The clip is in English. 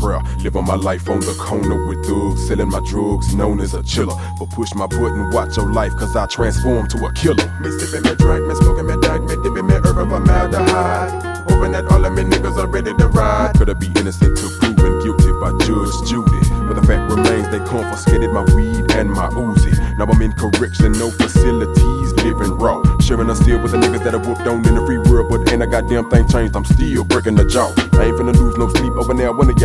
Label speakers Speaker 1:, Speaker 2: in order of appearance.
Speaker 1: prayer. Living my life on the corner with thugs, selling my drugs, known as a chiller. But push my button, watch your life, cause I transform to a killer.
Speaker 2: Me sippin' me drink, me smoking me dank, me dipping me herb of formaldehyde. Hoping that all of me niggas are ready to ride.
Speaker 1: Could I be innocent till proven guilty by Judge Judy? But the fact remains they confiscated my weed and my Uzi. Now I'm in correction, no facilities, living raw. Sharing a steal with the niggas that I whooped on in the free world. But ain't a goddamn thing changed, I'm still breaking the jaw. I ain't finna lose no sleep over there when